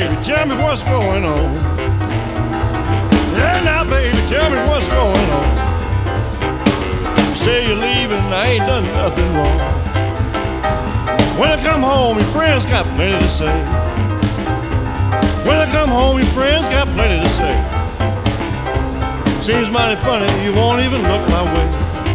baby, tell me what's going on. Yeah, now, baby, tell me what's going on. You say you're leaving, I ain't done nothing wrong. When I come home, your friends got plenty to say. When I come home, your friends got plenty to say. Seems mighty funny, you won't even look my way.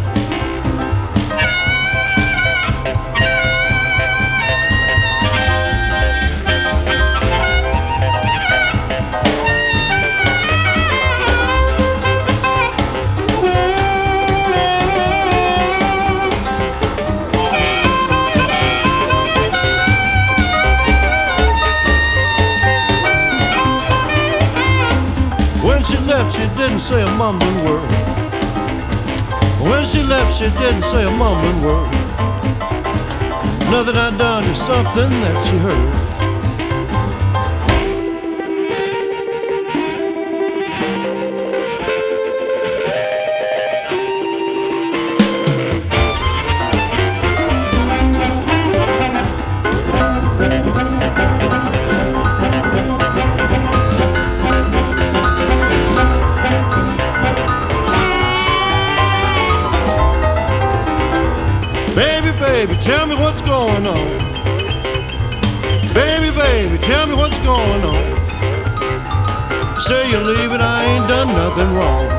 When she left, she didn't say a mumbling word. When she left, she didn't say a mumbling word. Nothing I done is something that she heard. Baby, baby, tell me what's going on. Baby, baby, tell me what's going on. You say you're leaving, I ain't done nothing wrong.